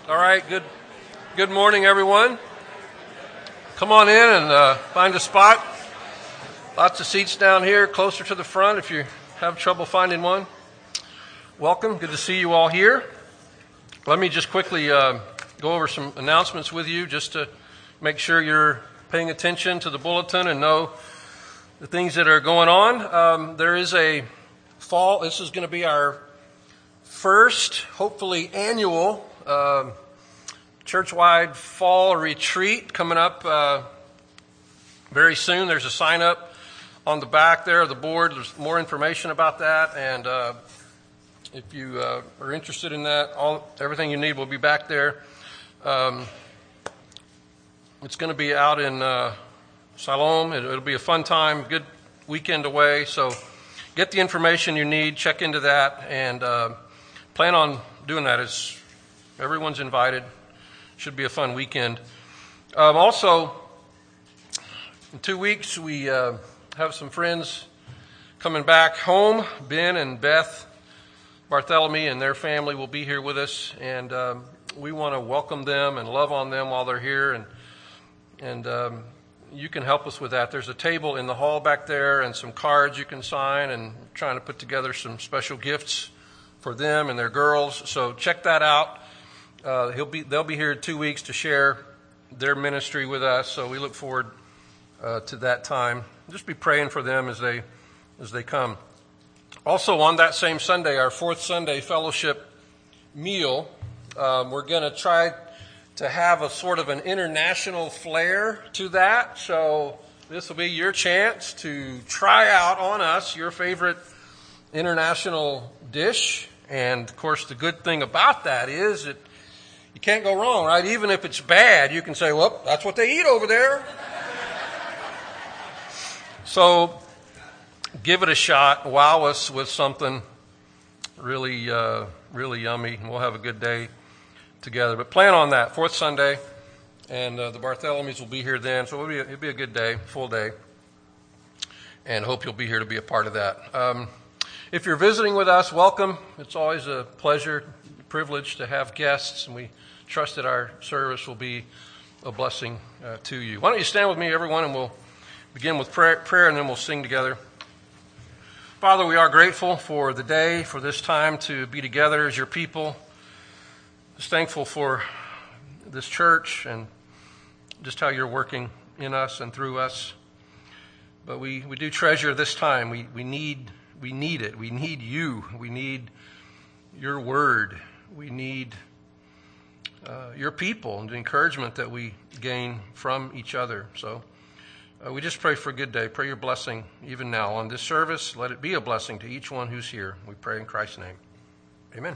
All right, good morning, everyone. Come on in and find a spot. Lots of seats down here, closer to the front if you have trouble finding one. Welcome. Good to see you all here. Let me just quickly go over some announcements with you just to make sure you're paying attention to the bulletin and know the things that are going on. There is a fall. This is going to be our first, hopefully, annual church-wide fall retreat coming up very soon. There's a sign-up on the back there of the board. There's more information about that, and if you are interested in that, everything you need will be back there. It's going to be out in Siloam. It'll be a fun time, good weekend away, so get the information you need, check into that, and plan on doing that. Everyone's invited. Should be a fun weekend. Also, in 2 weeks, we have some friends coming back home. Ben and Beth Bartholomew and their family will be here with us, and we want to welcome them and love on them while they're here, and you can help us with that. There's a table in the hall back there and some cards you can sign, and we're trying to put together some special gifts for them and their girls, so check that out. They'll be here in 2 weeks to share their ministry with us, so we look forward to that time. Just be praying for them as they come. Also, on that same Sunday, our fourth Sunday fellowship meal, we're going to try to have a sort of an international flair to that. So this will be your chance to try out on us your favorite international dish. And, of course, the good thing about that is that you can't go wrong, right? Even if it's bad, you can say, well, that's what they eat over there. So give it a shot. Wow us with something really, really yummy, and we'll have a good day together. But plan on that, fourth Sunday, and the Bartholomews will be here then, so it'll be a good day, full day, and hope you'll be here to be a part of that. If you're visiting with us, welcome. It's always a pleasure, privilege to have guests, and we trust that our service will be a blessing to you. Why don't you stand with me, everyone, and we'll begin with prayer, and then we'll sing together. Father, we are grateful for the day, for this time to be together as your people. Just thankful for this church and just how you're working in us and through us. But we do treasure this time. We need it. We need you. We need your word. We need your people and the encouragement that we gain from each other. So we just pray for a good day. Pray your blessing even now on this service. Let it be a blessing to each one who's here. We pray in Christ's name. Amen.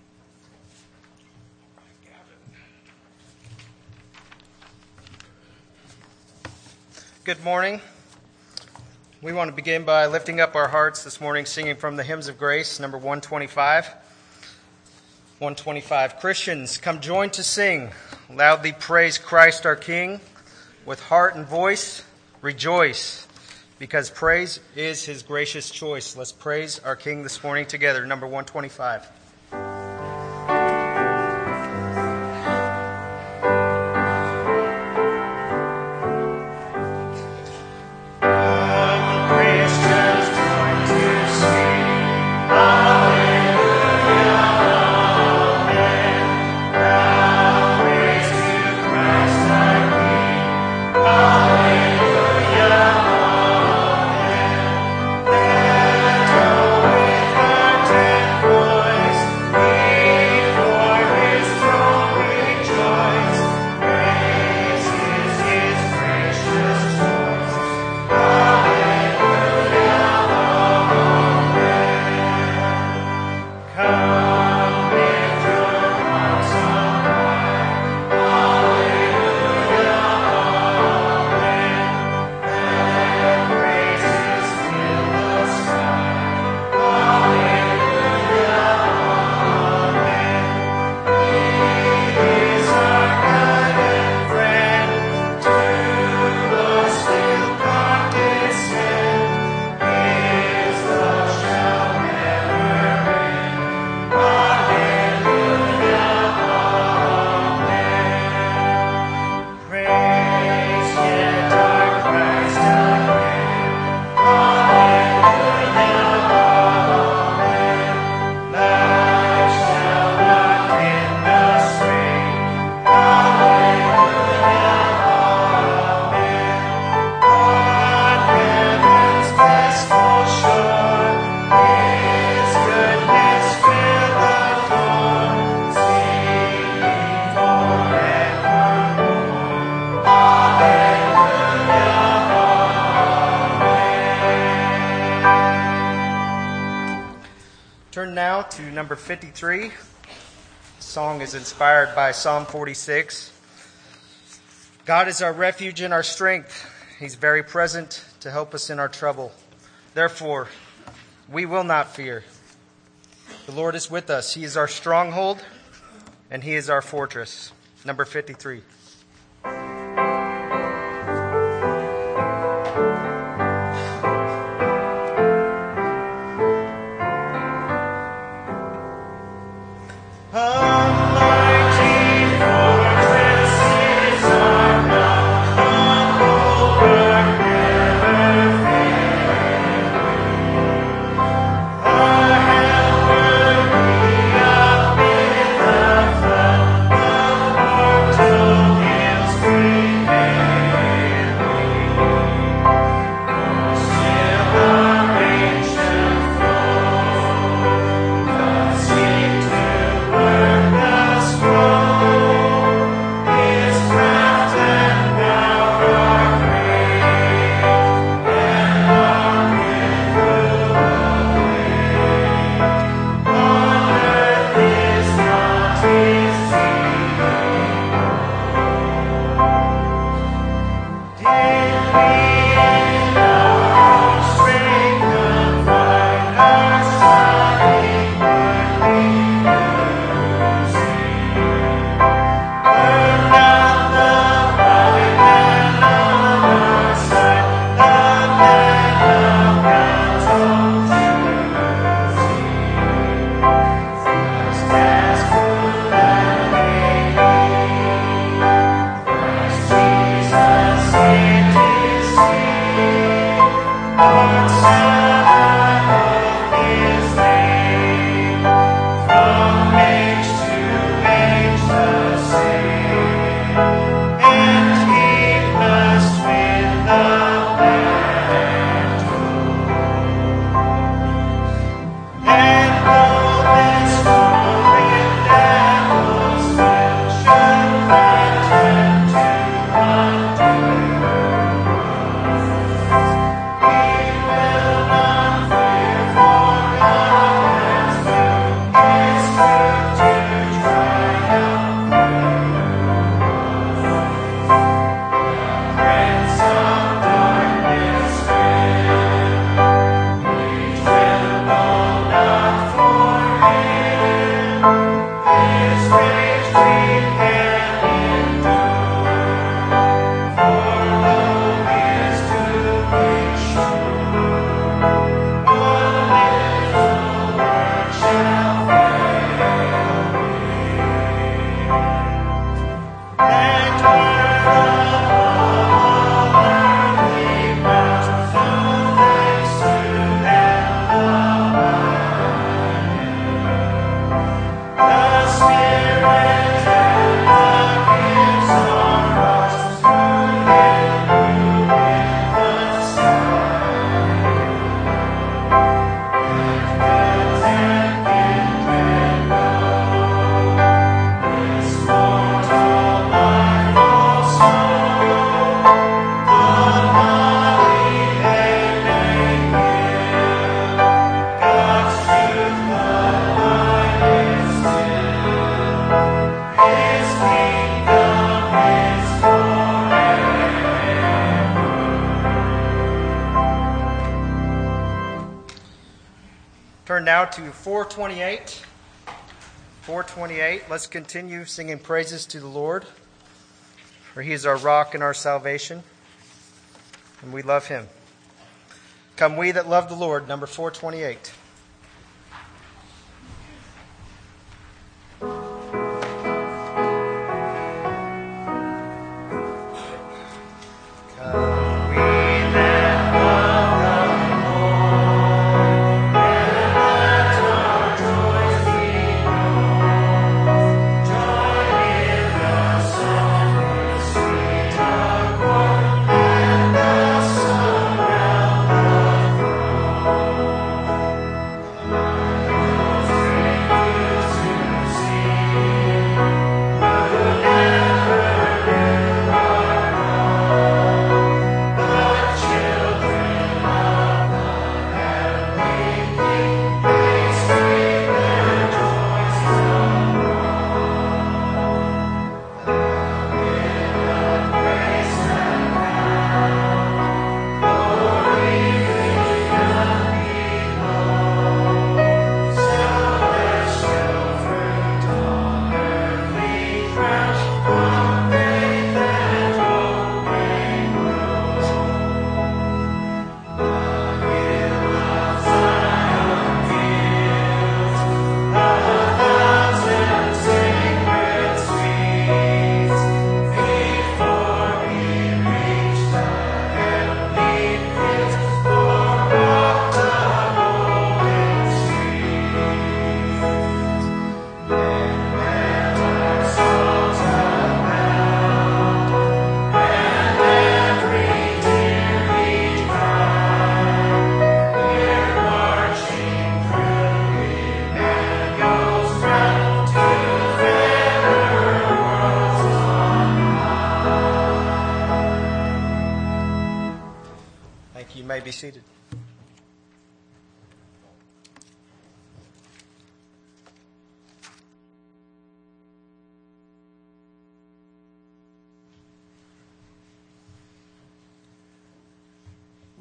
Good morning. We want to begin by lifting up our hearts this morning, singing from the Hymns of Grace, number 125. 125. Christians, come join to sing. Loudly praise Christ our King. With heart and voice, rejoice, because praise is his gracious choice. Let's praise our King this morning together, number 125. Voice Turn now to number 53. The song is inspired by Psalm 46. God is our refuge and our strength. He's very present to help us in our trouble. Therefore, we will not fear. The Lord is with us. He is our stronghold, and He is our fortress. Number 53. Turn now to 428. 428. Let's continue singing praises to the Lord, for He is our rock and our salvation, and we love Him. Come we that love the Lord, number 428.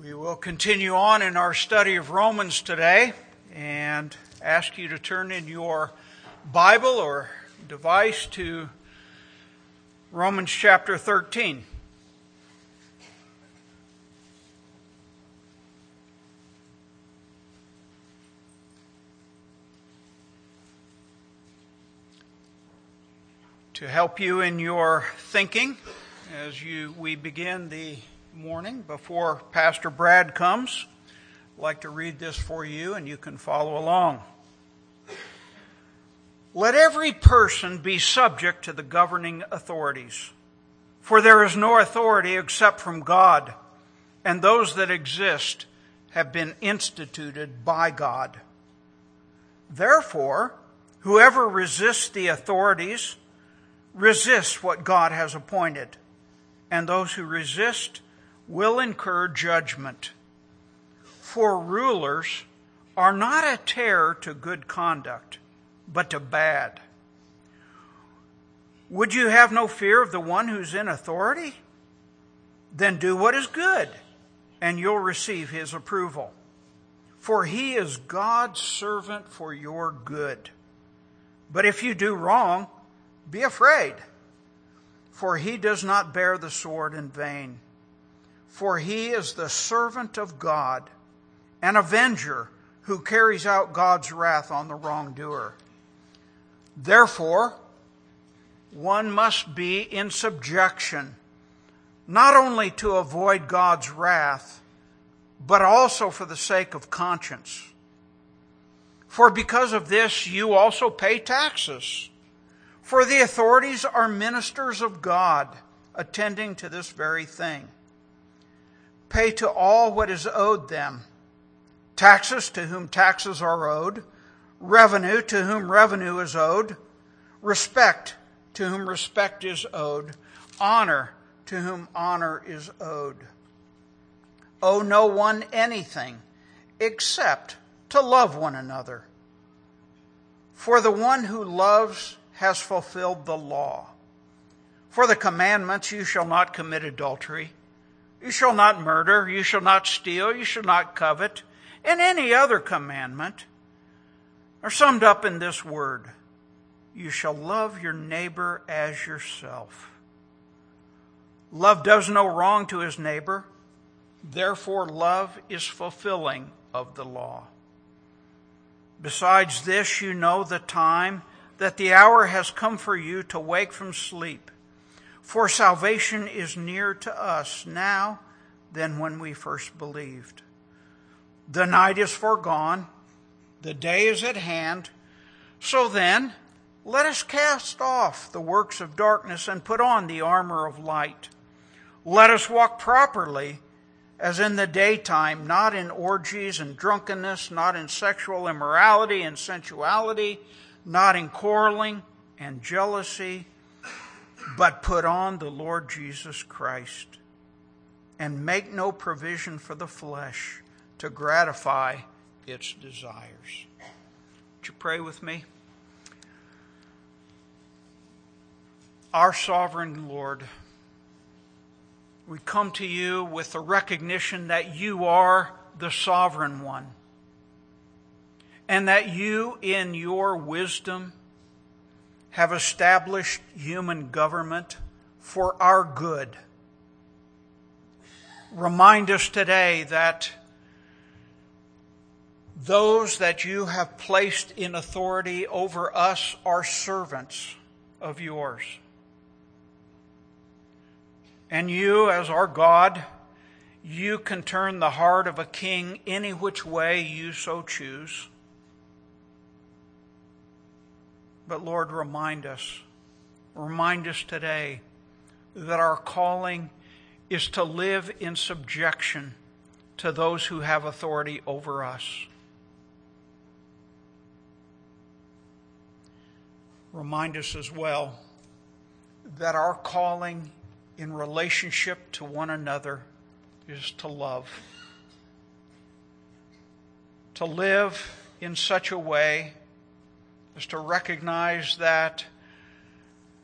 We will continue on in our study of Romans today and ask you to turn in your Bible or device to Romans chapter 13. To help you in your thinking as we begin the morning before Pastor Brad comes, I'd like to read this for you and you can follow along. Let every person be subject to the governing authorities, for there is no authority except from God, and those that exist have been instituted by God. Therefore, whoever resists the authorities resists what God has appointed, and those who resist will incur judgment. For rulers are not a terror to good conduct, but to bad. Would you have no fear of the one who's in authority? Then do what is good, and you'll receive his approval. For he is God's servant for your good. But if you do wrong, be afraid, for he does not bear the sword in vain. For he is the servant of God, an avenger who carries out God's wrath on the wrongdoer. Therefore, one must be in subjection, not only to avoid God's wrath, but also for the sake of conscience. For because of this, you also pay taxes. For the authorities are ministers of God, attending to this very thing. Pay to all what is owed them. Taxes to whom taxes are owed. Revenue to whom revenue is owed. Respect to whom respect is owed. Honor to whom honor is owed. Owe no one anything except to love one another. For the one who loves has fulfilled the law. For the commandments, you shall not commit adultery. You shall not murder, you shall not steal, you shall not covet, and any other commandment are summed up in this word: you shall love your neighbor as yourself. Love does no wrong to his neighbor, therefore love is fulfilling of the law. Besides this, you know the time, that the hour has come for you to wake from sleep. For salvation is nearer to us now than when we first believed. The night is foregone, the day is at hand. So then, let us cast off the works of darkness and put on the armor of light. Let us walk properly as in the daytime, not in orgies and drunkenness, not in sexual immorality and sensuality, not in quarreling and jealousy, but put on the Lord Jesus Christ, and make no provision for the flesh to gratify its desires. Would you pray with me? Our sovereign Lord, we come to you with the recognition that you are the sovereign one, and that you, in your wisdom, have established human government for our good. Remind us today that those that you have placed in authority over us are servants of yours. And you, as our God, you can turn the heart of a king any which way you so choose. But Lord, remind us today that our calling is to live in subjection to those who have authority over us. Remind us as well that our calling in relationship to one another is to love. To live in such a way as to recognize that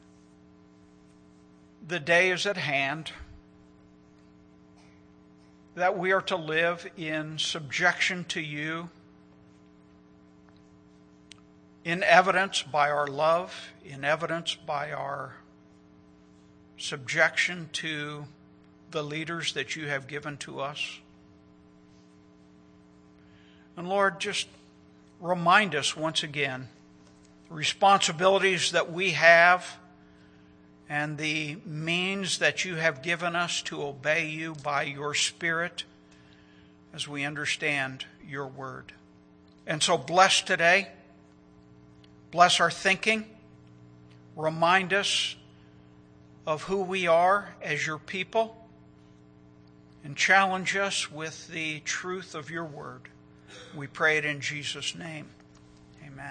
the day is at hand, that we are to live in subjection to you, in evidence by our love, in evidence by our subjection to the leaders that you have given to us. And Lord, just remind us once again the responsibilities that we have and the means that you have given us to obey you by your Spirit as we understand your word. And so bless today. Bless our thinking. Remind us of who we are as your people. And challenge us with the truth of your word. We pray it in Jesus' name. Amen.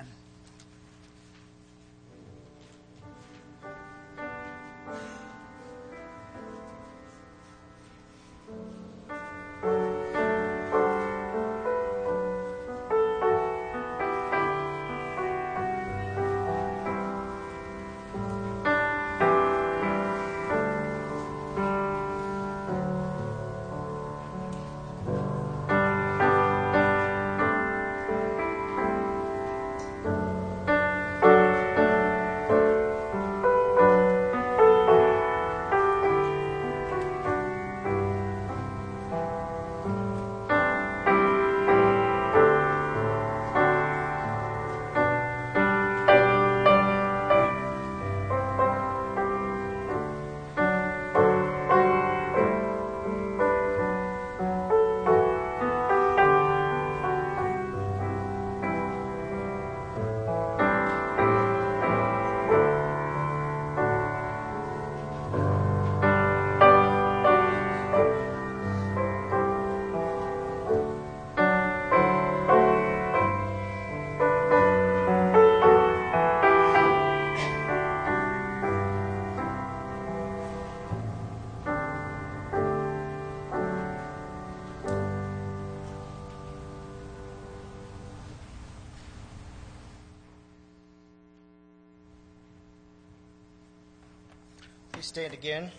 Please stand again.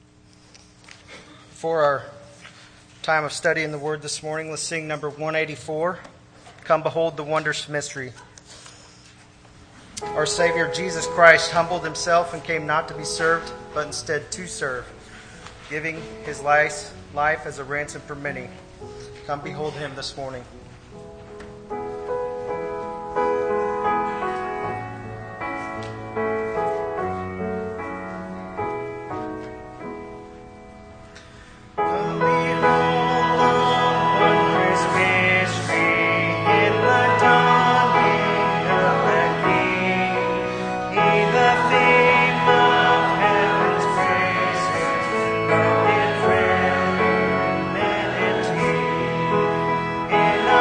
For our time of study in the Word this morning, let's sing number 184, Come Behold the Wondrous Mystery. Our Savior Jesus Christ humbled himself and came not to be served, but instead to serve, giving his life as a ransom for many. Come behold him this morning. In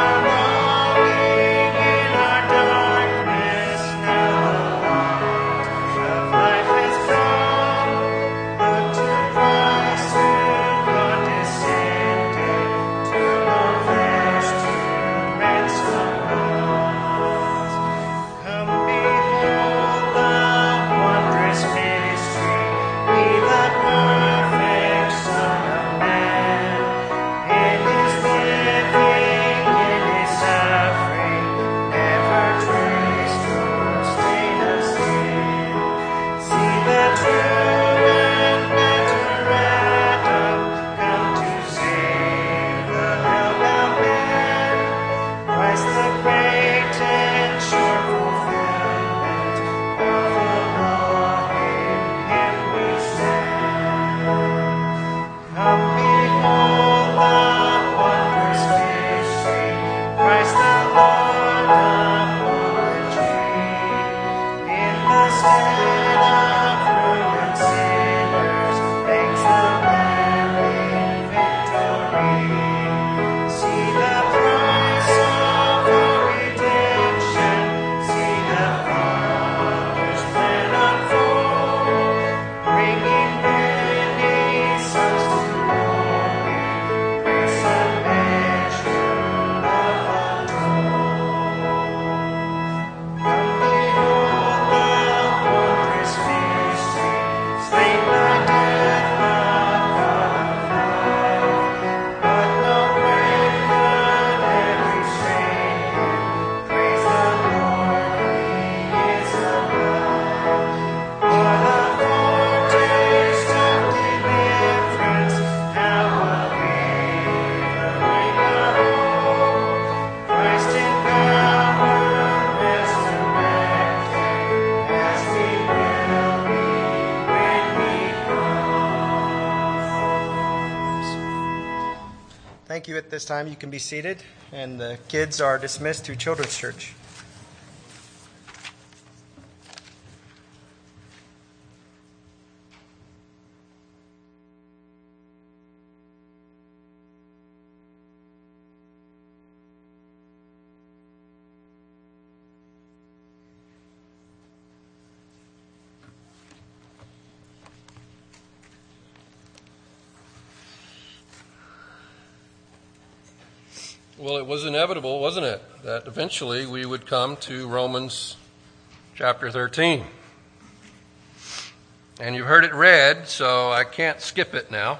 this time, you can be seated, and the kids are dismissed to Children's Church. Well, it was inevitable, wasn't it, that eventually we would come to Romans chapter 13. And you've heard it read, so I can't skip it now.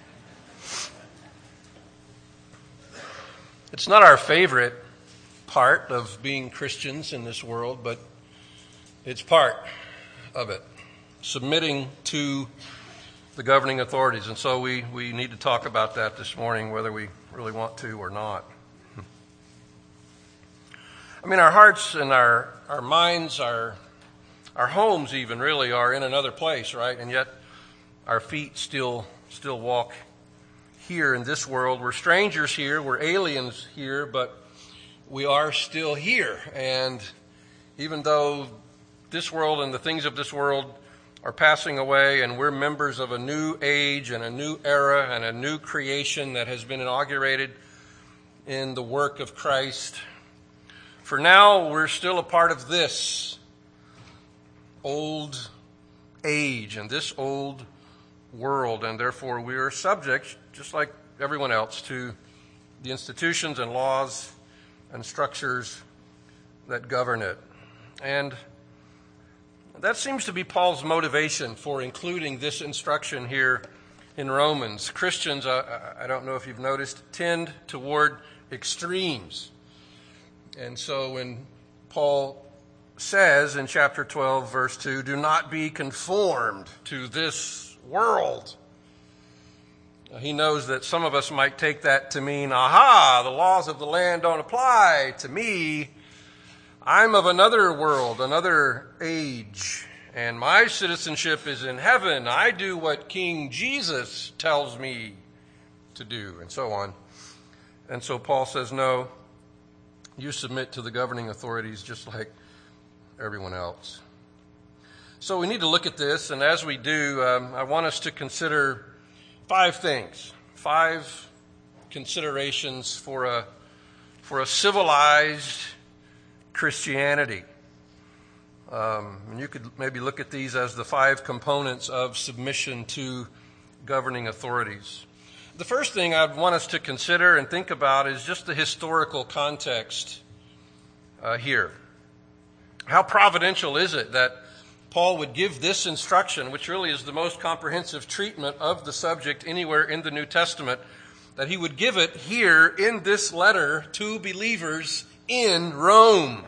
It's not our favorite part of being Christians in this world, but it's part of it, submitting to the governing authorities. And so we need to talk about that this morning, whether we really want to or not. I mean, our hearts and our minds, our homes even really are in another place, right? And yet our feet still walk here in this world. We're strangers here, we're aliens here, but we are still here. And even though this world and the things of this world are passing away and we're members of a new age and a new era and a new creation that has been inaugurated in the work of Christ, for now, we're still a part of this old age and this old world, and therefore we are subject, just like everyone else, to the institutions and laws and structures that govern it. And that seems to be Paul's motivation for including this instruction here in Romans. Christians, I don't know if you've noticed, tend toward extremes. And so when Paul says in chapter 12, verse 2, do not be conformed to this world, he knows that some of us might take that to mean, aha, the laws of the land don't apply to me. I'm of another world, another age, and my citizenship is in heaven. I do what King Jesus tells me to do, and so on. And so Paul says, no, you submit to the governing authorities just like everyone else. So we need to look at this, and as we do, I want us to consider 5 things, 5 considerations for a civilized Christianity. And you could maybe look at these as the 5 components of submission to governing authorities. The first thing I'd want us to consider and think about is just the historical context here. How providential is it that Paul would give this instruction, which really is the most comprehensive treatment of the subject anywhere in the New Testament, that he would give it here in this letter to believers in Rome.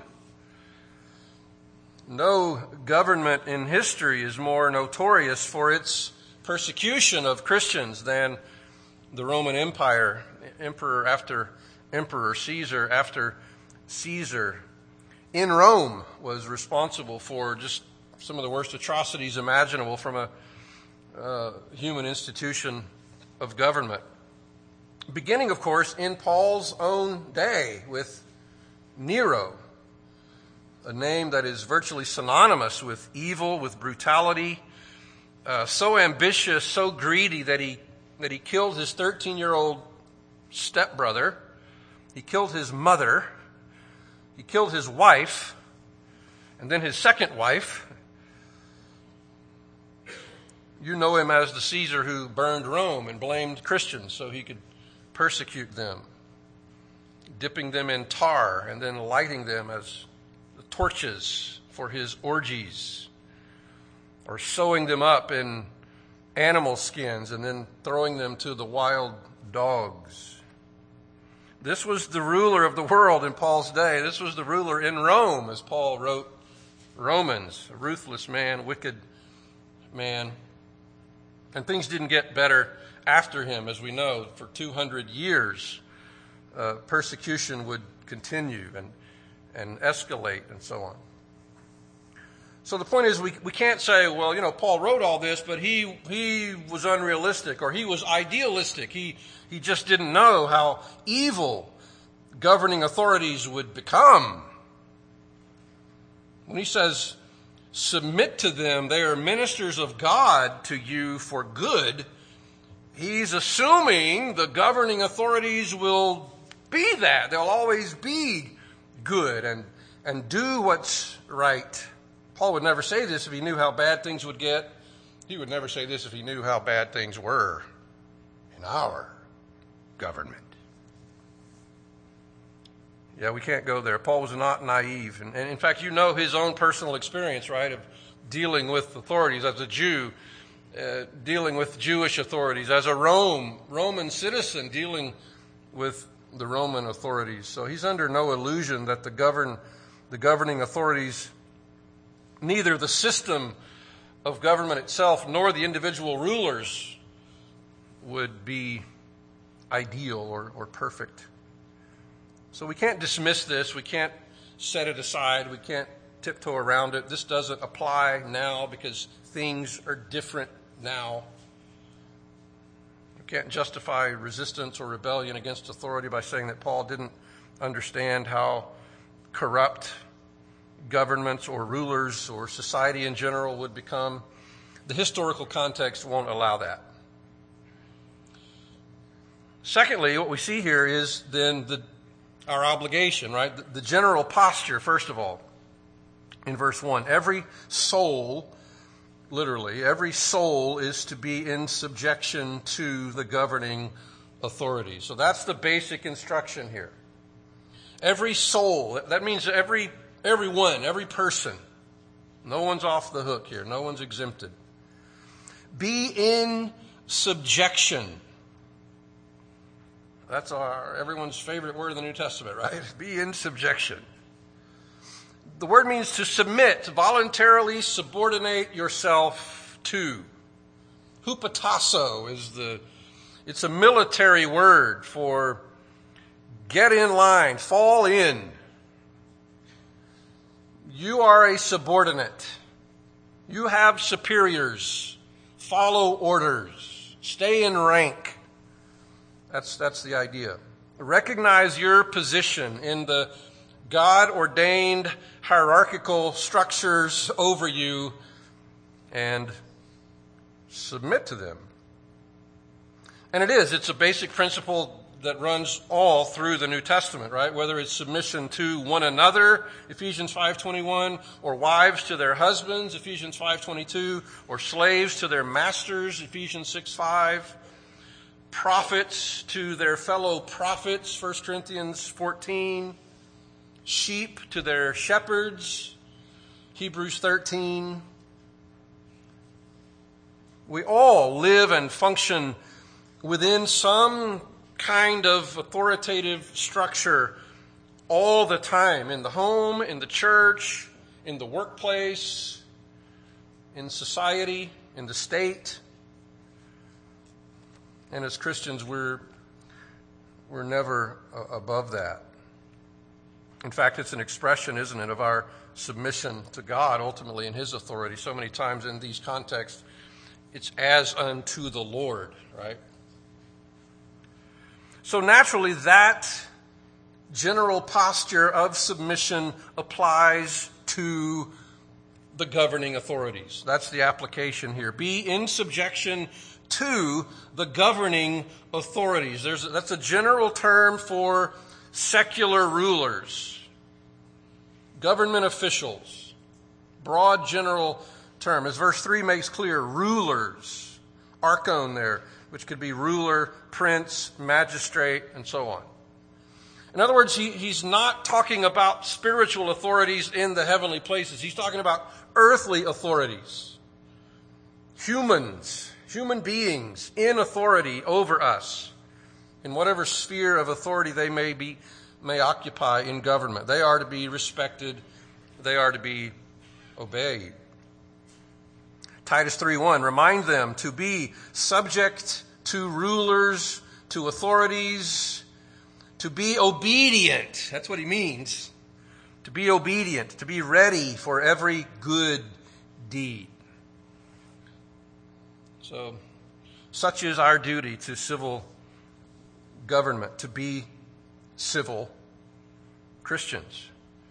No government in history is more notorious for its persecution of Christians than the Roman Empire, emperor after emperor, Caesar after Caesar, in Rome was responsible for just some of the worst atrocities imaginable from a human institution of government. Beginning, of course, in Paul's own day with Nero, a name that is virtually synonymous with evil, with brutality, so ambitious, so greedy that he killed his 13-year-old stepbrother, he killed his mother, he killed his wife, and then his second wife. You know him as the Caesar who burned Rome and blamed Christians so he could persecute them, dipping them in tar and then lighting them as torches for his orgies, or sewing them up in animal skins and then throwing them to the wild dogs. This was the ruler of the world in Paul's day. This was the ruler in Rome, as Paul wrote Romans, a ruthless man, wicked man. And things didn't get better after him, as we know. For 200 years, persecution would continue and escalate and so on. So the point is, we can't say, well, Paul wrote all this, but he was unrealistic or he was idealistic. He just didn't know how evil governing authorities would become. When he says, submit to them, they are ministers of God to you for good, he's assuming the governing authorities will be that. They'll always be good and do what's right. Paul would never say this if he knew how bad things would get. He would never say this if he knew how bad things were in our government. Yeah, we can't go there. Paul was not naive. And in fact, his own personal experience, right, of dealing with authorities as a Jew, dealing with Jewish authorities, as a Roman citizen dealing with the Roman authorities. So he's under no illusion that the governing authorities, neither the system of government itself nor the individual rulers, would be ideal or perfect. So we can't dismiss this. We can't set it aside. We can't tiptoe around it. This doesn't apply now because things are different now. We can't justify resistance or rebellion against authority by saying that Paul didn't understand how corrupt governments or rulers or society in general would become. The historical context won't allow that. Secondly, what we see here is then our obligation, right? The general posture, first of all, in verse 1. Every soul, literally, every soul is to be in subjection to the governing authority. So that's the basic instruction here. Every soul, that means everyone, every person. No one's off the hook here. No one's exempted. Be in subjection. That's everyone's favorite word in the New Testament, right? Be in subjection. The word means to submit, to voluntarily subordinate yourself to. Hupotasso it's a military word for get in line, fall in. You are a subordinate. You have superiors. Follow orders. Stay in rank. That's the idea. Recognize your position in the God-ordained hierarchical structures over you and submit to them. And it's a basic principle that runs all through the New Testament, right? Whether it's submission to one another, Ephesians 5:21, or wives to their husbands, Ephesians 5:22, or slaves to their masters, Ephesians 6:5. Prophets to their fellow prophets, 1 Corinthians 14. Sheep to their shepherds, Hebrews 13. We all live and function within some kind of authoritative structure all the time, in the home, in the church, in the workplace, in society, in the state. And as Christians, we're never above that. In fact, it's an expression, isn't it, of our submission to God ultimately in His authority. So many times in these contexts, it's as unto the Lord, right? So naturally, that general posture of submission applies to the governing authorities. That's the application here. Be in subjection to the governing authorities. That's a general term for secular rulers, government officials. Broad general term. As verse 3 makes clear, rulers. Archon there, which could be ruler, prince, magistrate, and so on. In other words, he's not talking about spiritual authorities in the heavenly places. He's talking about earthly authorities. Human beings in authority over us, in whatever sphere of authority they may occupy in government. They are to be respected. They are to be obeyed. Titus 3:1, remind them to be subject to rulers, to authorities, to be obedient. That's what he means. to be obedient, to be ready for every good deed. So, such is our duty to civil government, to be civil Christians.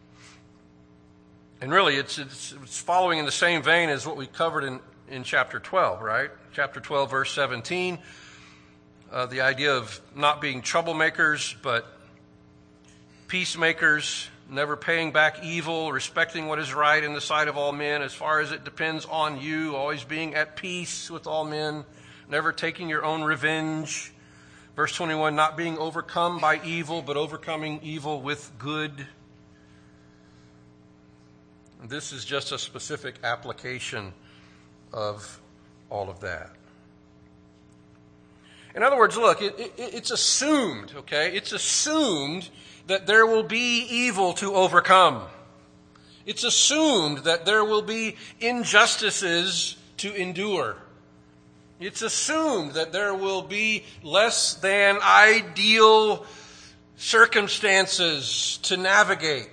And really, it's following in the same vein as what we covered in chapter 12, right? Chapter 12, verse 17, the idea of not being troublemakers, but peacemakers, never paying back evil, respecting what is right in the sight of all men as far as it depends on you, always being at peace with all men, never taking your own revenge. Verse 21, not being overcome by evil, but overcoming evil with good. This is just a specific application of all of that. In other words, look, it's assumed, okay? It's assumed that there will be evil to overcome. It's assumed that there will be injustices to endure. It's assumed that there will be less than ideal circumstances to navigate.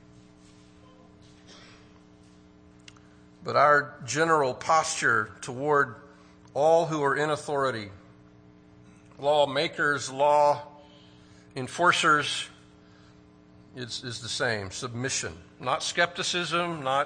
But our general posture toward all who are in authority, lawmakers, law enforcers, is the same. Submission. Not skepticism, not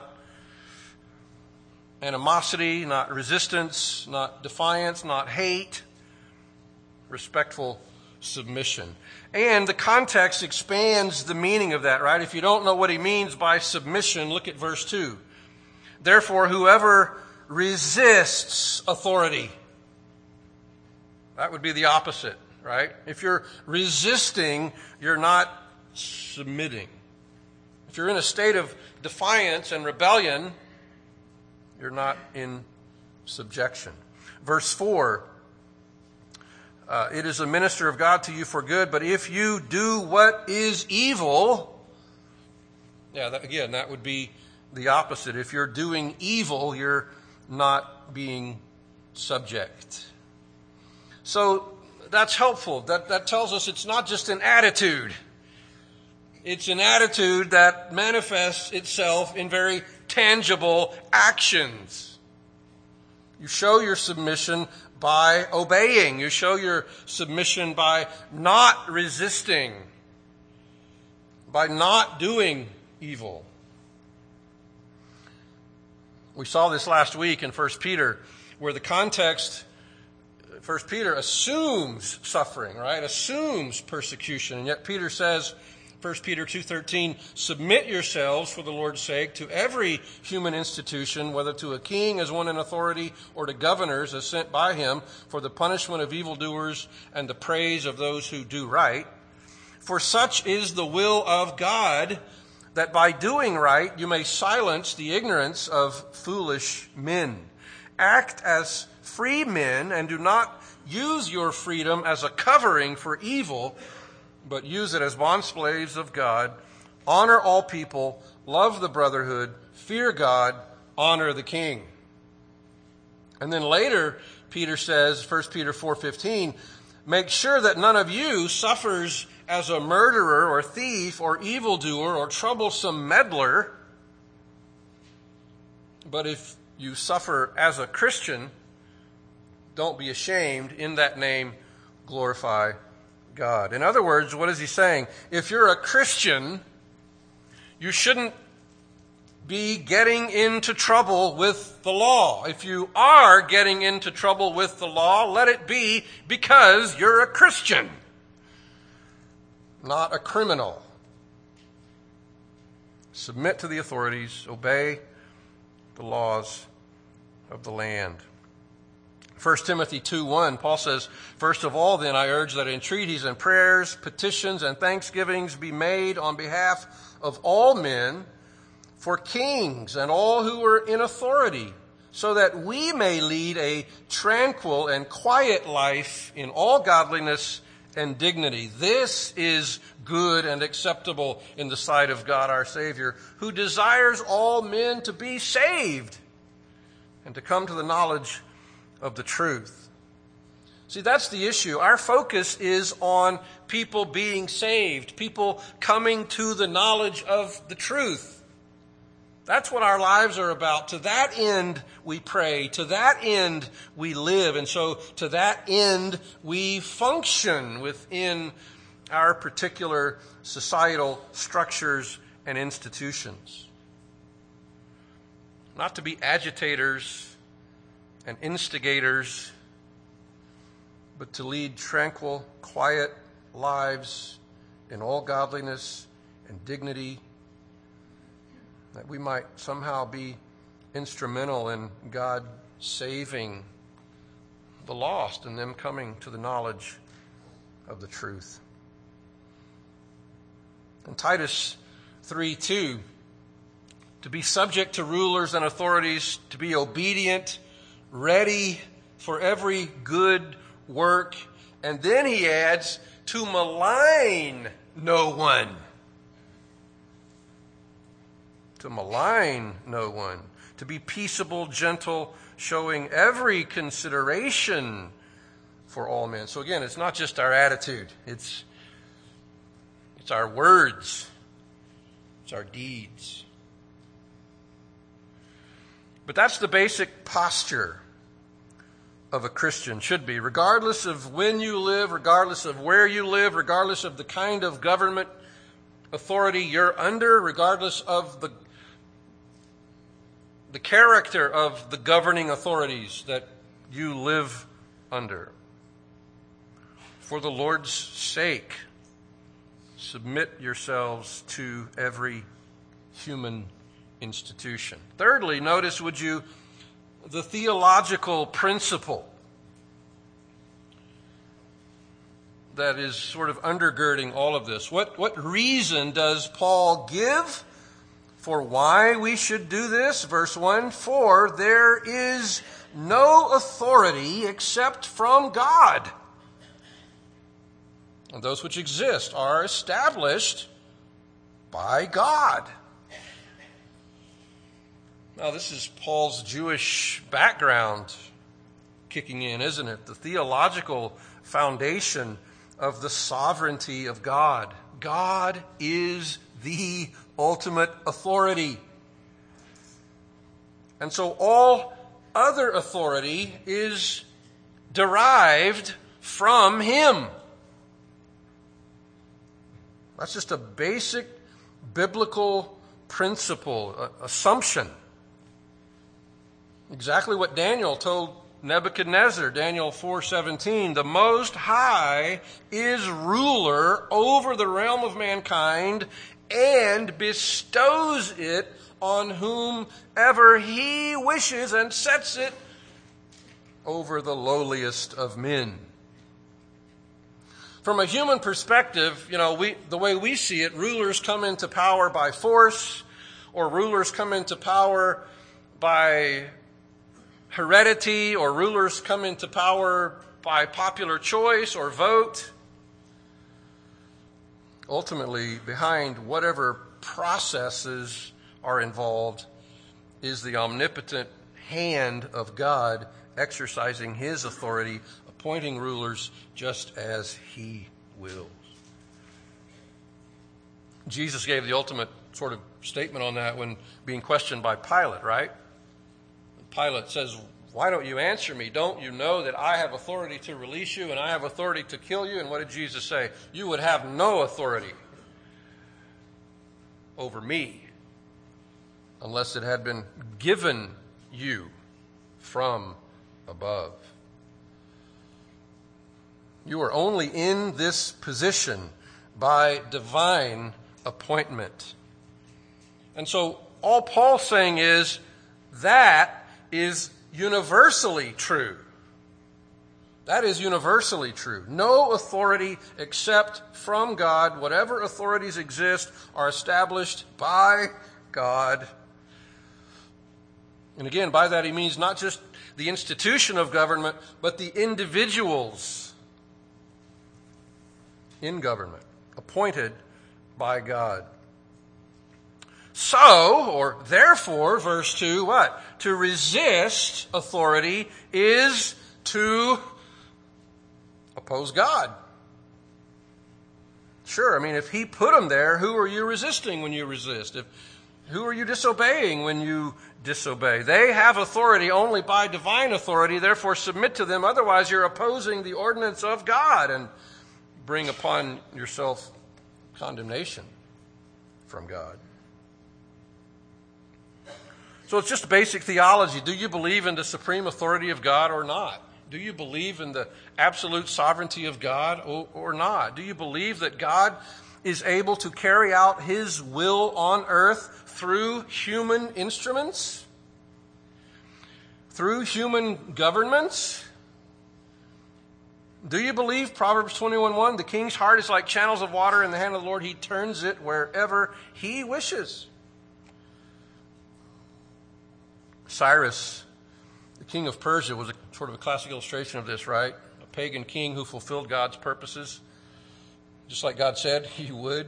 animosity, not resistance, not defiance, not hate. Respectful submission. And the context expands the meaning of that, right? If you don't know what he means by submission, look at verse 2. Therefore, whoever resists authority, that would be the opposite, right? If you're resisting, you're not submitting. If you're in a state of defiance and rebellion, you're not in subjection. Verse 4, it is a minister of God to you for good, but if you do what is evil, that would be the opposite. If you're doing evil, you're not being subject. So that's helpful. That tells us it's not just an attitude. It's an attitude that manifests itself in very tangible actions. You show your submission by obeying. You show your submission by not resisting, by not doing evil. We saw this last week in 1 Peter, where the context, 1 Peter assumes suffering, right? Assumes persecution. And yet Peter says, 1 Peter 2:13, submit yourselves for the Lord's sake to every human institution, whether to a king as one in authority or to governors as sent by him for the punishment of evildoers and the praise of those who do right. For such is the will of God, that by doing right you may silence the ignorance of foolish men. Act as free men and do not use your freedom as a covering for evil, but use it as bondslaves of God. Honor all people, love the brotherhood, fear God, honor the king. And then later, Peter says, 1 Peter 4:15, make sure that none of you suffers as a murderer or thief or evildoer or troublesome meddler. But if you suffer as a Christian, don't be ashamed. In that name, glorify God. In other words, what is he saying? If you're a Christian, you shouldn't be getting into trouble with the law. If you are getting into trouble with the law, let it be because you're a Christian, not a criminal. Submit to the authorities, obey the laws of the land. 1 Timothy 2:1, Paul says, first of all, then, I urge that entreaties and prayers, petitions and thanksgivings be made on behalf of all men, for kings and all who are in authority, so that we may lead a tranquil and quiet life in all godliness and dignity. This is good and acceptable in the sight of God our Savior, who desires all men to be saved and to come to the knowledge of the truth. See, that's the issue. Our focus is on people being saved, people coming to the knowledge of the truth. That's what our lives are about. To that end we pray. To that end we live. And so to that end we function within our particular societal structures and institutions. Not to be agitators and instigators, but to lead tranquil, quiet lives in all godliness and dignity, that we might somehow be instrumental in God saving the lost and them coming to the knowledge of the truth. In Titus 3:2, to be subject to rulers and authorities, to be obedient, ready for every good work. And then he adds, to malign no one. To malign no one. To be peaceable, gentle, showing every consideration for all men. So again, it's not just our attitude. It's our words. It's our deeds. But that's the basic posture of a Christian, should be, regardless of when you live, regardless of where you live, regardless of the kind of government authority you're under, regardless of the character of the governing authorities that you live under. For the Lord's sake, submit yourselves to every human institution. Thirdly, notice, would you, the theological principle that is sort of undergirding all of this. What reason does Paul give for why we should do this? Verse 1, for there is no authority except from God. And those which exist are established by God. Now, this is Paul's Jewish background kicking in, isn't it? The theological foundation of the sovereignty of God. God is the ultimate authority. And so all other authority is derived from Him. That's just a basic biblical principle, assumption. Exactly what Daniel told Nebuchadnezzar, Daniel 4:17, the Most High is ruler over the realm of mankind and bestows it on whomever He wishes and sets it over the lowliest of men. From a human perspective, the way we see it, rulers come into power by force, or rulers come into power by heredity, or rulers come into power by popular choice or vote. Ultimately, behind whatever processes are involved is the omnipotent hand of God exercising His authority, appointing rulers just as He wills. Jesus gave the ultimate sort of statement on that when being questioned by Pilate, right? Pilate says, why don't you answer me? Don't you know that I have authority to release you and I have authority to kill you? And what did Jesus say? You would have no authority over me unless it had been given you from above. You are only in this position by divine appointment. And so all Paul's saying is that is universally true. That is universally true. No authority except from God. Whatever authorities exist are established by God. And again, by that he means not just the institution of government, but the individuals in government, appointed by God. So, or therefore, verse 2, what? To resist authority is to oppose God. Sure, I mean, if he put them there, who are you resisting when you resist? Who are you disobeying when you disobey? They have authority only by divine authority, therefore submit to them. Otherwise, you're opposing the ordinance of God and bring upon yourself condemnation from God. So it's just basic theology. Do you believe in the supreme authority of God or not? Do you believe in the absolute sovereignty of God or not? Do you believe that God is able to carry out his will on earth through human instruments? Through human governments? Do you believe Proverbs 21:1, the king's heart is like channels of water in the hand of the Lord. He turns it wherever he wishes. Cyrus, the king of Persia, was sort of a classic illustration of this, right? A pagan king who fulfilled God's purposes, just like God said he would.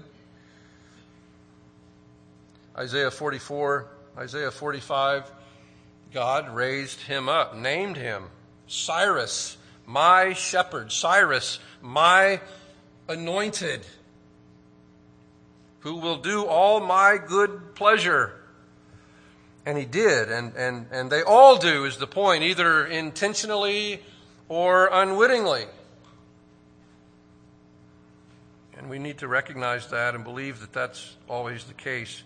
Isaiah 44, Isaiah 45, God raised him up, named him Cyrus, my shepherd, Cyrus, my anointed, who will do all my good pleasure. And he did, and they all do is the point, either intentionally or unwittingly. And we need to recognize that and believe that that's always the case.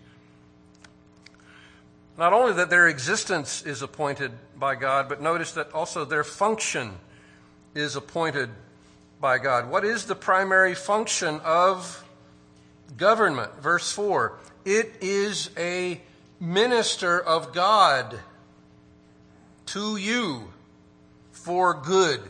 Not only that their existence is appointed by God, but notice that also their function is appointed by God. What is the primary function of government? Verse 4, it is a minister of God to you for good.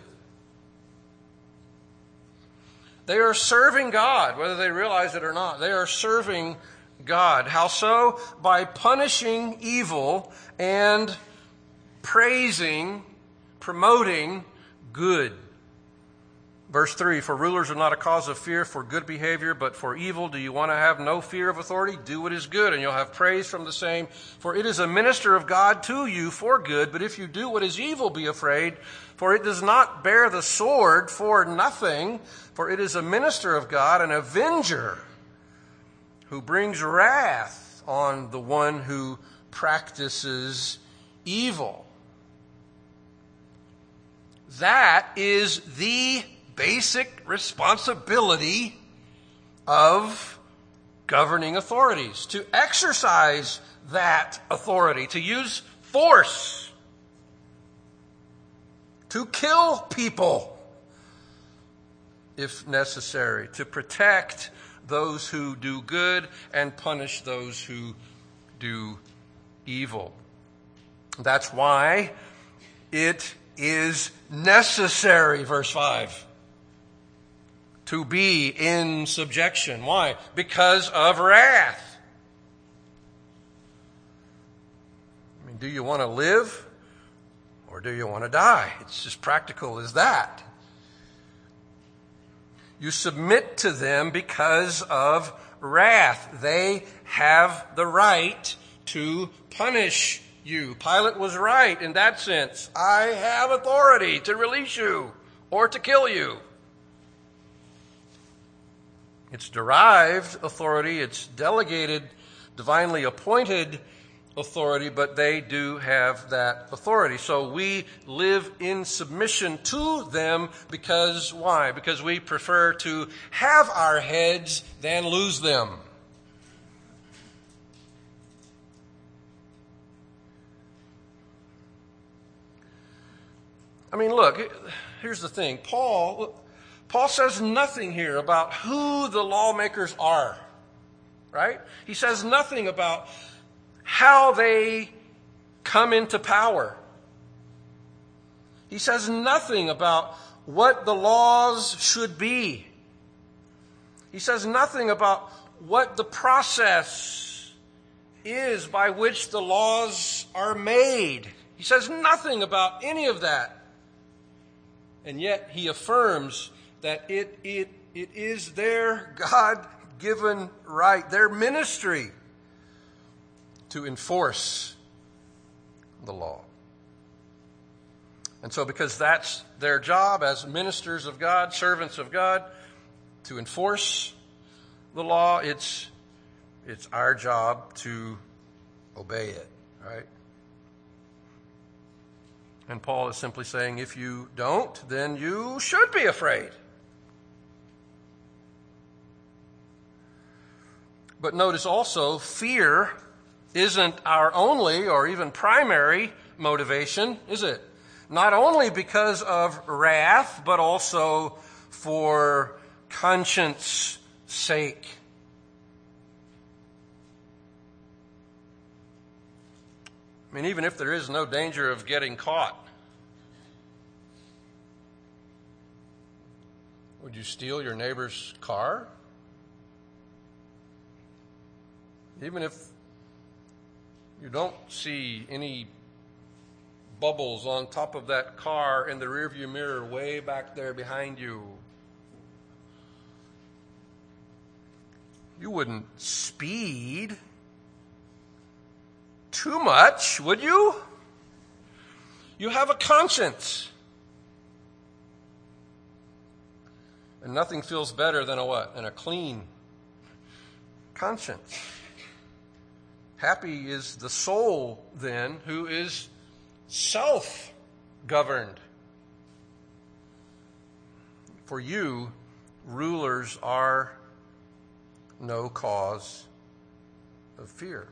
They are serving God, whether they realize it or not. They are serving God. How so? By punishing evil and praising, promoting good. Verse 3, for rulers are not a cause of fear for good behavior, but for evil. Do you want to have no fear of authority? Do what is good, and you'll have praise from the same. For it is a minister of God to you for good, but if you do what is evil, be afraid. For it does not bear the sword for nothing, for it is a minister of God, an avenger, who brings wrath on the one who practices evil. That is the basic responsibility of governing authorities, to exercise that authority, to use force, to kill people if necessary, to protect those who do good and punish those who do evil. That's why it is necessary, verse 5, to be in subjection. Why? Because of wrath. I mean, do you want to live or do you want to die? It's as practical as that. You submit to them because of wrath. They have the right to punish you. Pilate was right in that sense. I have authority to release you or to kill you. It's derived authority, it's delegated, divinely appointed authority, but they do have that authority. So we live in submission to them because, why? Because we prefer to have our heads than lose them. I mean, look, here's the thing. Paul says nothing here about who the lawmakers are, right? He says nothing about how they come into power. He says nothing about what the laws should be. He says nothing about what the process is by which the laws are made. He says nothing about any of that. And yet he affirms that it is their God-given right, their ministry, to enforce the law. And so because that's their job as ministers of God, servants of God, to enforce the law, it's our job to obey it, right? And Paul is simply saying, if you don't, then you should be afraid. But notice also, fear isn't our only or even primary motivation, is it? Not only because of wrath, but also for conscience sake. I mean, even if there is no danger of getting caught, would you steal your neighbor's car? Even if you don't see any bubbles on top of that car in the rearview mirror way back there behind you, you wouldn't speed too much, would you? You have a conscience. And nothing feels better than a what? Than a clean conscience. Happy is the soul, then, who is self-governed. For you, rulers are no cause of fear.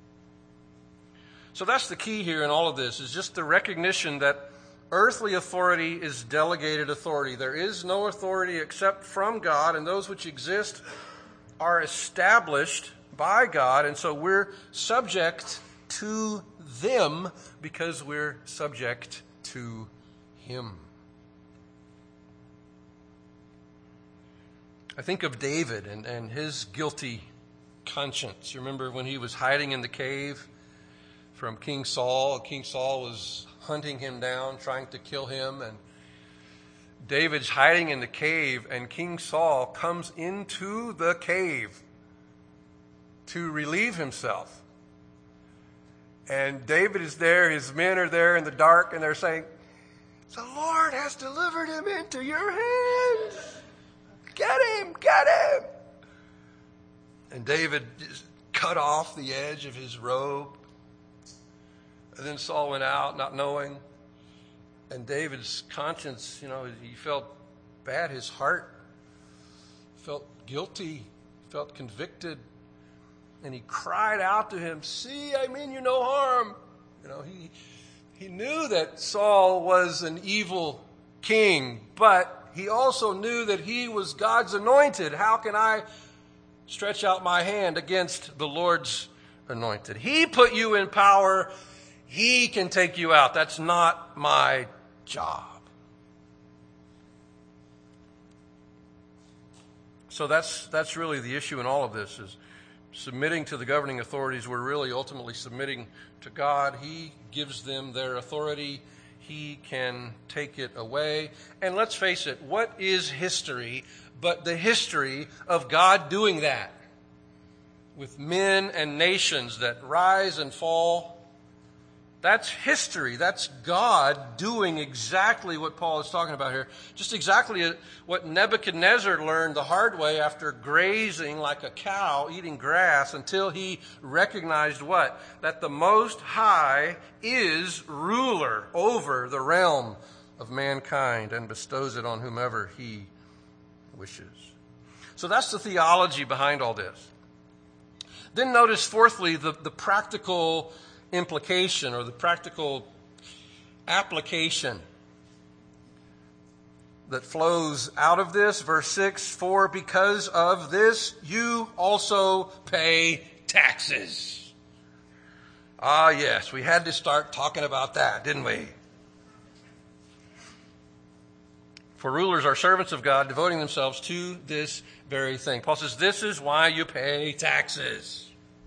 So that's the key here in all of this, is just the recognition that earthly authority is delegated authority. There is no authority except from God, and those which exist are established by God, and so we're subject to them because we're subject to Him. I think of David and his guilty conscience. You remember when he was hiding in the cave from King Saul? King Saul was hunting him down, trying to kill him, and David's hiding in the cave, and King Saul comes into the cave to relieve himself. And David is there, his men are there in the dark, and they're saying, "The Lord has delivered him into your hands. Get him, get him." And David just cut off the edge of his robe. And then Saul went out, not knowing. And David's conscience, he felt bad. His heart felt guilty, felt convicted. And he cried out to him, "See, I mean you no harm." He knew that Saul was an evil king, but he also knew that he was God's anointed. How can I stretch out my hand against the Lord's anointed? He put you in power. He can take you out. That's not my job. So that's really the issue in all of this, is submitting to the governing authorities. We're really ultimately submitting to God. He gives them their authority. He can take it away. And let's face it, what is history but the history of God doing that? With men and nations that rise and fall. That's history. That's God doing exactly what Paul is talking about here. Just exactly what Nebuchadnezzar learned the hard way after grazing like a cow, eating grass, until he recognized what? That the Most High is ruler over the realm of mankind and bestows it on whomever He wishes. So that's the theology behind all this. Then notice, fourthly, the practical implication or the practical application that flows out of this. Verse 6, "For because of this you also pay taxes." Ah, yes, we had to start talking about that, didn't we? For rulers are servants of God, devoting themselves to this very thing. Paul says, this is why you pay taxes.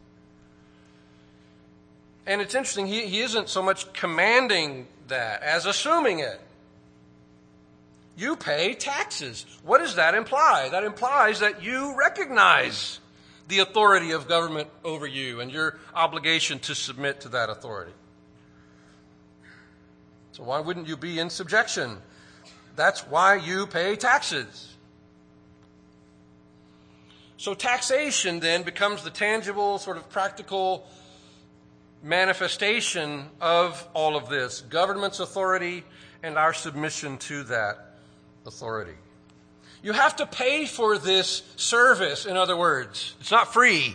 And it's interesting, he isn't so much commanding that as assuming it. You pay taxes. What does that imply? That implies that you recognize the authority of government over you and your obligation to submit to that authority. So why wouldn't you be in subjection? That's why you pay taxes. So taxation then becomes the tangible, sort of practical manifestation of all of this. Government's authority and our submission to that authority. You have to pay for this service, in other words. It's not free.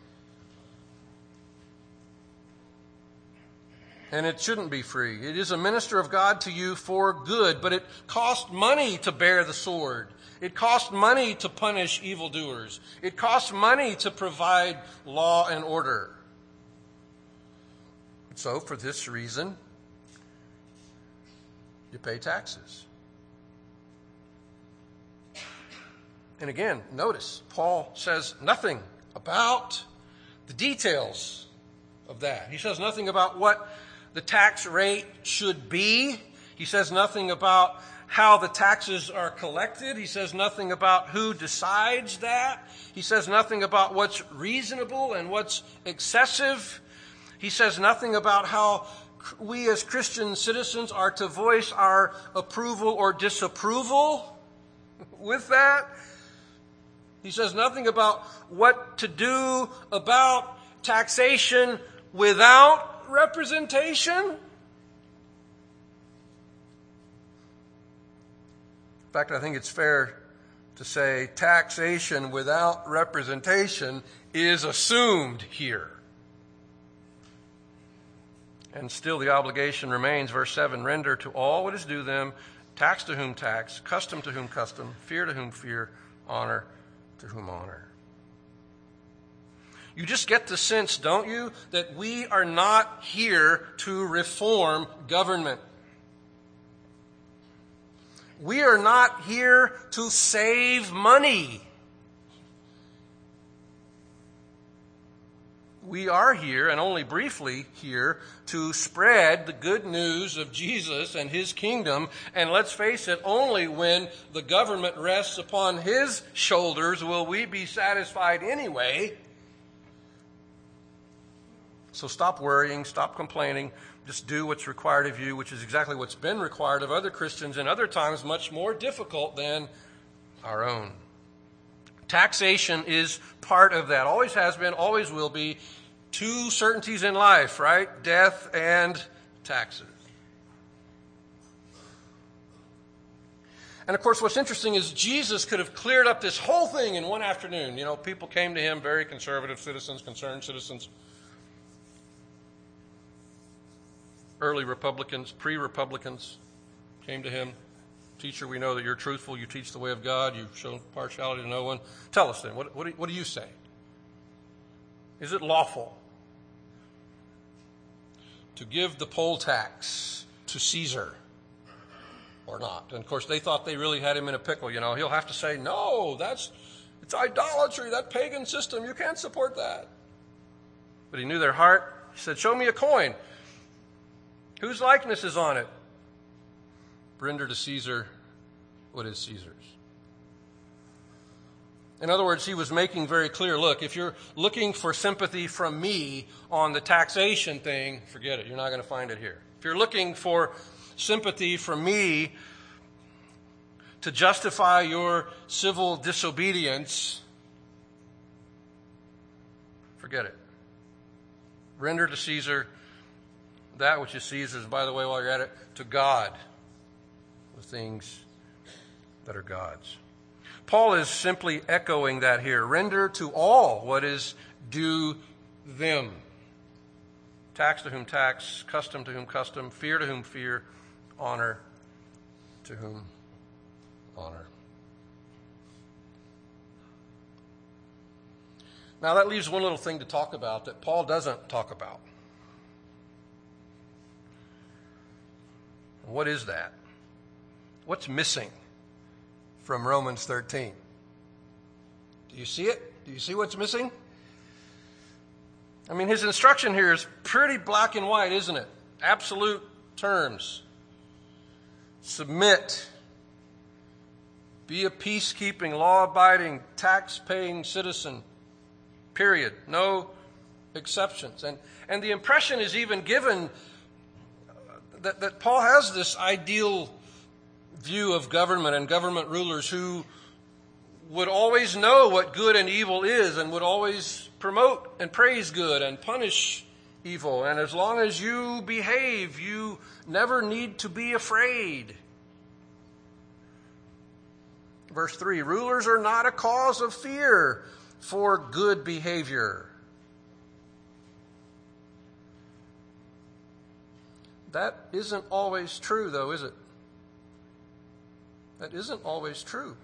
And it shouldn't be free. It is a minister of God to you for good, but it costs money to bear the sword. It costs money to punish evildoers. It costs money to provide law and order. So, for this reason, you pay taxes. And again, notice, Paul says nothing about the details of that. He says nothing about what the tax rate should be. He says nothing about how the taxes are collected. He says nothing about who decides that. He says nothing about what's reasonable and what's excessive. He says nothing about how we as Christian citizens are to voice our approval or disapproval with that. He says nothing about what to do about taxation without representation. In fact, I think it's fair to say taxation without representation is assumed here. And still the obligation remains, verse 7, render to all what is due them, tax to whom tax, custom to whom custom, fear to whom fear, honor to whom honor. You just get the sense, don't you, that we are not here to reform government. We are not here to save money. We are here, and only briefly here, to spread the good news of Jesus and His kingdom. And let's face it, only when the government rests upon His shoulders will we be satisfied anyway. So stop worrying, stop complaining, just do what's required of you, which is exactly what's been required of other Christians, and other times much more difficult than our own. Taxation is part of that, always has been, always will be. Two certainties in life, right? Death and taxes. And of course, what's interesting is Jesus could have cleared up this whole thing in one afternoon. You know, people came to Him, very conservative citizens, concerned citizens, early Republicans, pre-Republicans came to Him. Teacher, we know that you're truthful. You teach the way of God. You've shown partiality to no one. Tell us then, what do you say? Is it lawful to give the poll tax to Caesar or not? And of course, they thought they really had Him in a pickle. You know, He'll have to say, no, it's idolatry, that pagan system. You can't support that. But He knew their heart. He said, show me a coin. Whose likeness is on it? Render to Caesar what is Caesar's. In other words, He was making very clear, look, if you're looking for sympathy from me on the taxation thing, forget it. You're not going to find it here. If you're looking for sympathy from me to justify your civil disobedience, forget it. Render to Caesar that which is Caesar's. By the way, while you're at it, to God the things that are God's. Paul is simply echoing that here. Render to all what is due them. Tax to whom tax, custom to whom custom, fear to whom fear, honor to whom honor. Now that leaves one little thing to talk about that Paul doesn't talk about. What is that? What's missing from Romans 13? Do you see it? Do you see what's missing? I mean, his instruction here is pretty black and white, isn't it? Absolute terms. Submit. Be a peacekeeping, law-abiding, tax-paying citizen. Period. No exceptions. And the impression is even given that Paul has this ideal view of government and government rulers who would always know what good and evil is and would always promote and praise good and punish evil. And as long as you behave, you never need to be afraid. Verse 3, rulers are not a cause of fear for good behavior. That isn't always true, though, is it? That isn't always true.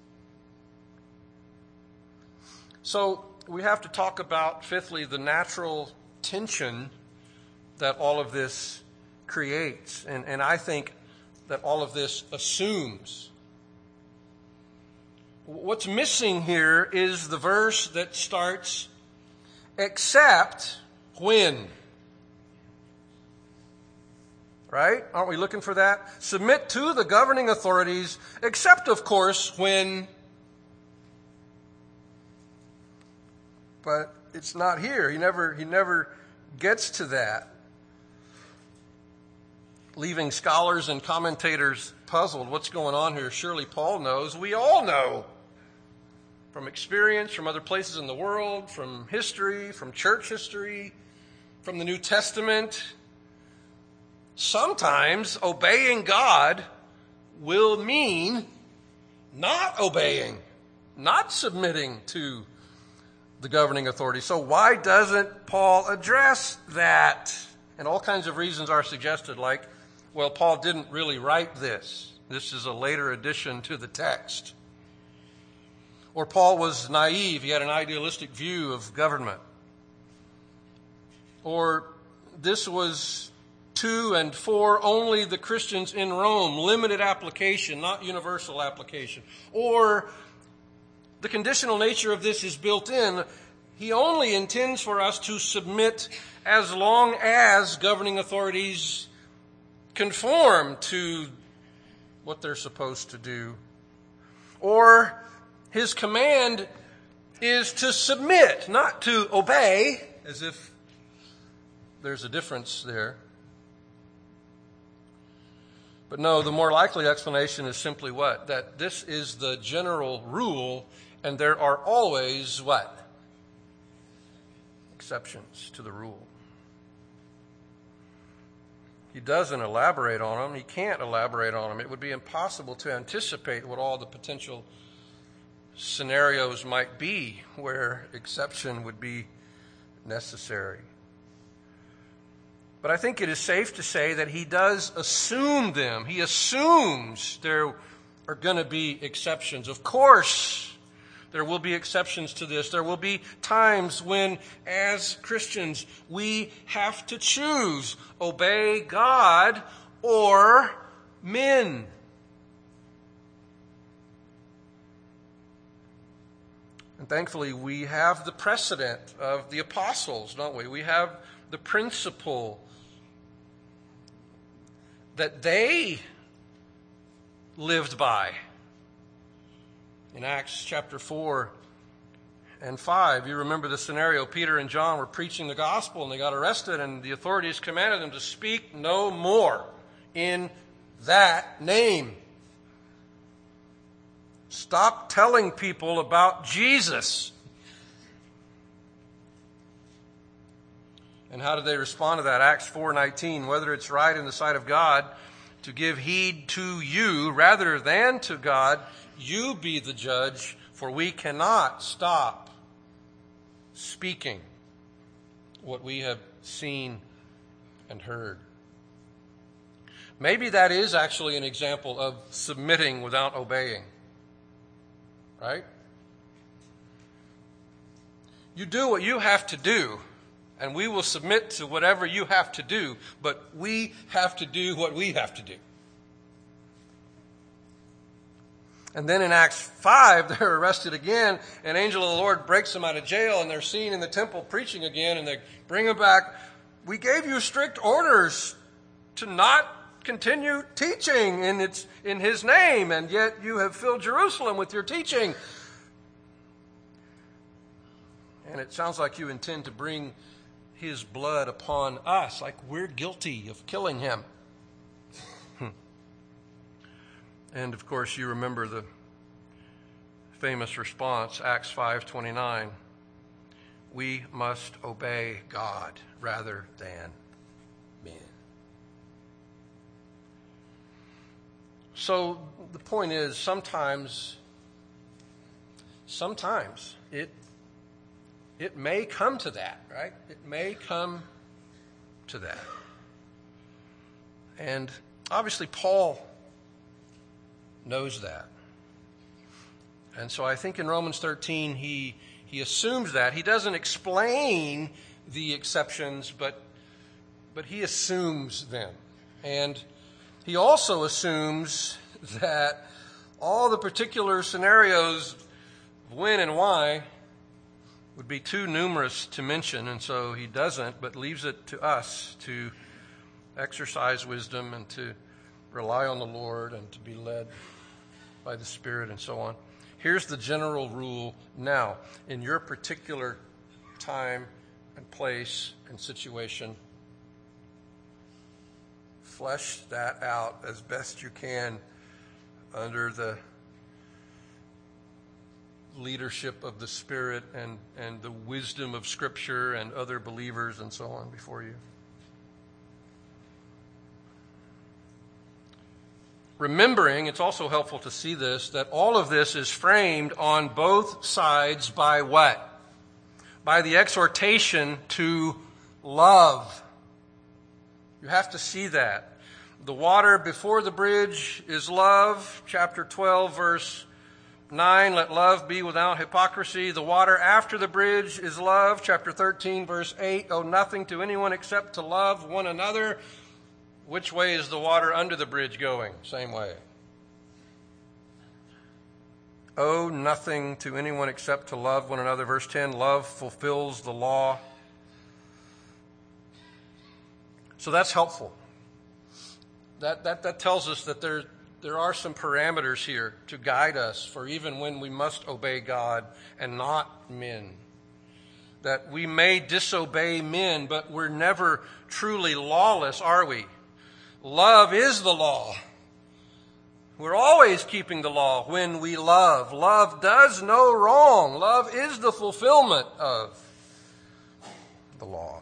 So we have to talk about, fifthly, the natural tension that all of this creates. And I think that all of this assumes. What's missing here is the verse that starts, except when. Right? Aren't we looking for that? Submit to the governing authorities, except, of course, when. But it's not here. He never gets to that. Leaving scholars and commentators puzzled. What's going on here? Surely Paul knows. We all know. From experience, from other places in the world, from history, from church history, from the New Testament. Sometimes obeying God will mean not obeying, not submitting to the governing authority. So why doesn't Paul address that? And all kinds of reasons are suggested, like, well, Paul didn't really write this. This is a later addition to the text. Or Paul was naive. He had an idealistic view of government. Or this was to and for only the Christians in Rome, limited application, not universal application. Or the conditional nature of this is built in. He only intends for us to submit as long as governing authorities conform to what they're supposed to do. Or his command is to submit, not to obey, as if there's a difference there. But no, the more likely explanation is simply what? That this is the general rule, and there are always what? Exceptions to the rule. He doesn't elaborate on them. He can't elaborate on them. It would be impossible to anticipate what all the potential scenarios might be where exception would be necessary. But I think it is safe to say that he does assume them. He assumes there are going to be exceptions. Of course, there will be exceptions to this. There will be times when, as Christians, we have to choose obey God or men. And thankfully, we have the precedent of the apostles, don't we? We have the principle that they lived by. In Acts chapter 4 and 5, you remember the scenario. Peter and John were preaching the gospel and they got arrested, and the authorities commanded them to speak no more in that name. Stop telling people about Jesus. And how did they respond to that? Acts 4:19, whether it's right in the sight of God to give heed to you rather than to God, you be the judge, for we cannot stop speaking what we have seen and heard. Maybe that is actually an example of submitting without obeying. Right? You do what you have to do, and we will submit to whatever you have to do, but we have to do what we have to do. And then in Acts 5, they're arrested again. An angel of the Lord breaks them out of jail, and they're seen in the temple preaching again, and they bring them back. We gave you strict orders to not continue teaching in his name, and yet you have filled Jerusalem with your teaching. And it sounds like you intend to bring his blood upon us, like we're guilty of killing him. And of course, you remember the famous response, Acts 5:29. We must obey God rather than men. So the point is, sometimes it may come to that, right? It may come to that. And obviously Paul knows that. And so I think in Romans 13 he assumes that. He doesn't explain the exceptions, but he assumes them. And he also assumes that all the particular scenarios of when and why would be too numerous to mention, and so he doesn't, but leaves it to us to exercise wisdom and to rely on the Lord and to be led by the Spirit and so on. Here's the general rule now. In your particular time and place and situation, flesh that out as best you can under the leadership of the Spirit and the wisdom of Scripture and other believers and so on before you. Remembering, it's also helpful to see this, that all of this is framed on both sides by what? By the exhortation to love. You have to see that. The water before the bridge is love. Chapter 12, verse 9, let love be without hypocrisy. The water after the bridge is love. Chapter 13, verse 8, owe nothing to anyone except to love one another. Which way is the water under the bridge going? Same way. Owe nothing to anyone except to love one another. Verse 10, love fulfills the law. So that's helpful. That tells us that there are some parameters here to guide us for even when we must obey God and not men. That we may disobey men, but we're never truly lawless, are we? Love is the law. We're always keeping the law when we love. Love does no wrong. Love is the fulfillment of the law.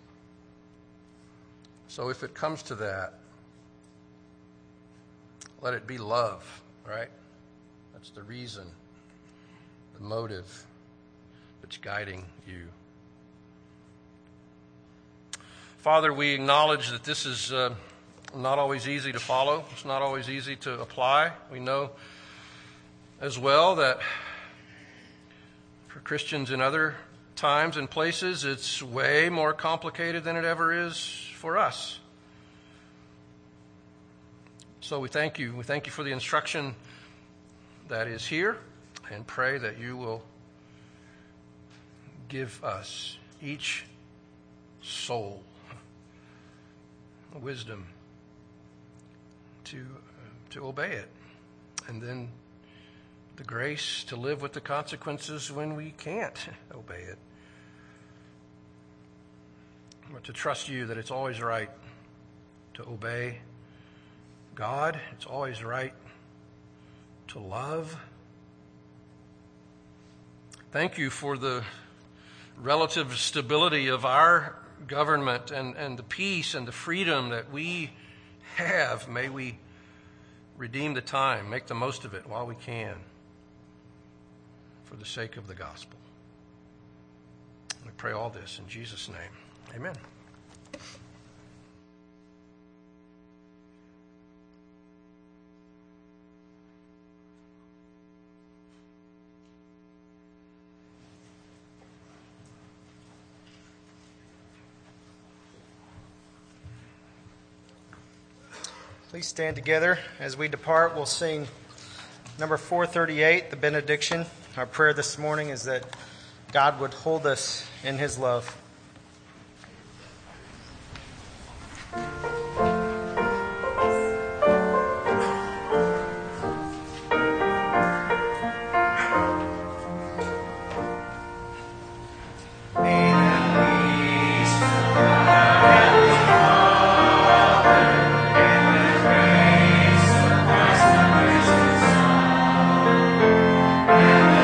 So if it comes to that, let it be love, right? That's the reason, the motive that's guiding you. Father, we acknowledge that this is not always easy to follow. It's not always easy to apply. We know as well that for Christians in other times and places, it's way more complicated than it ever is for us. So we thank you. We thank you for the instruction that is here and pray that you will give us, each soul, wisdom to obey it, and then the grace to live with the consequences when we can't obey it. But to trust you that it's always right to obey God. It's always right to love. Thank you for the relative stability of our government and the peace and the freedom that we have. May we redeem the time, make the most of it while we can for the sake of the gospel. We pray all this in Jesus' name. Amen. Please stand together. As we depart, we'll sing number 438, the benediction. Our prayer this morning is that God would hold us in His love. And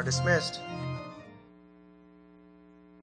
are dismissed.